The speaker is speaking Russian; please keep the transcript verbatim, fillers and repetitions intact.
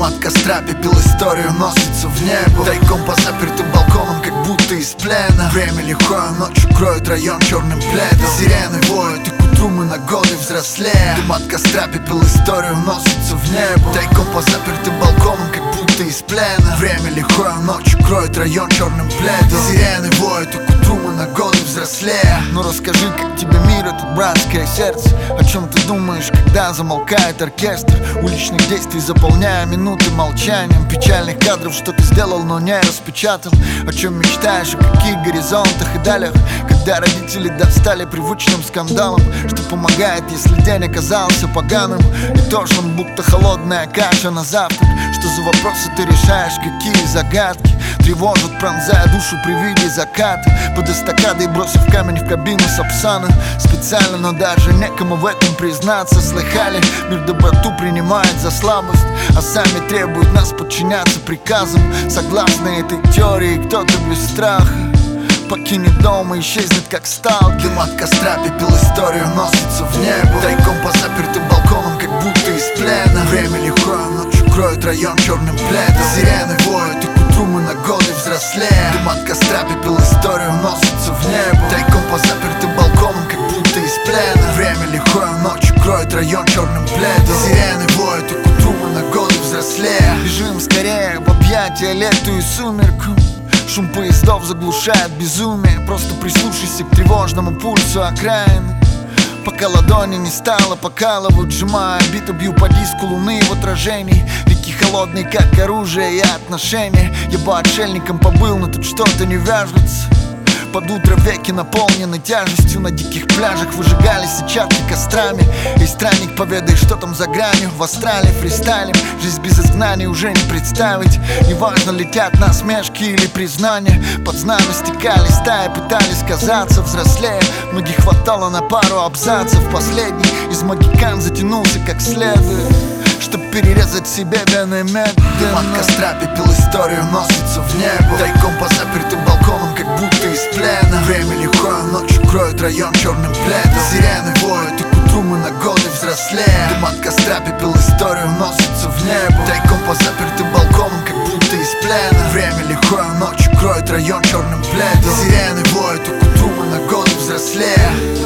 от костра, пепел историю носится в небо, тайком по запертым балконам, как будто из плена. Время лихое ночью кроет район черным пледом. Сирены воют, и к утру мы на годы взрослее. Дым от костра, пепел историю носится в небо, тайком по запертым балконам, как будто из плена. Время лихое ночью кроет район черным пледом. Сирены воют, и к утру мы на годы взрослее. Ну расскажи, как тебе мир, этот братское сердце. О чем ты думаешь, когда замолкает оркестр уличных действий, заполняя минуты молчанием печальных кадров, что ты сделал, но не распечатал. О чем мечтаешь, о каких горизонтах и далях, когда родители достали привычным скандалом, что помогает, если день оказался поганым и тошным, будто холодная каша на завтрак. Что за вопросы ты решаешь, какие загадки тревожат, пронзая душу при виде заката. Под эстакадой бросив камень в кабину Сапсана. Специально, но даже некому в этом признаться. Слыхали, мир доброту принимает за слабость, а сами требуют нас подчиняться приказам. Согласно этой теории, кто-то без страха покинет дом и исчезнет, как стал. Дым от костра, пепел историю носится в небо, тайком по запертым балконам, как будто из плена. Время лихое ночью кроет район черным пледом. Сирены воют, и к утру мы на годы взрослее. Дым от костра, пепел историю носится в небо, тайком по запертым балконам, как будто из плена. Время лихое ночью кроет район черным пледом. Сирены воют, и к утру мы на годы взрослее. Бежим скорее в объятия лету и сумерку. Шум поездов заглушает безумие. Просто прислушайся к тревожному пульсу окраины, пока ладони не стало покалывать. Сжимая бита, бью по диску луны в отражении реки холодные, как оружие и отношения. Я бы отшельником побыл, но тут что-то не вяжется. Под утро веки наполнены тяжестью. На диких пляжах выжигались сетчатки кострами. И странник, поведай, что там за гранью. В астрале фристайлем жизнь без изгнаний уже не представить. Неважно, летят насмешки или признания. Под знамя стекали стаи, пытались казаться взрослее. Многих хватало на пару абзацев. Последний из магикан затянулся как следует, чтоб перерезать себе вены медленно. Дым от костра, пепел историю носится в небо, тайком по запертым балконам, как будто из плена. Время лихое ночью кроет район черным пледом. Сирены воют, и к утру мы на годы взрослее. Дым от костра, пепел историю носится в небо, тайком по запертым балконам, как будто из плена. Время лихое ночью кроет район черным пледом. Сирены воют, и к утру мы на годы взрослее.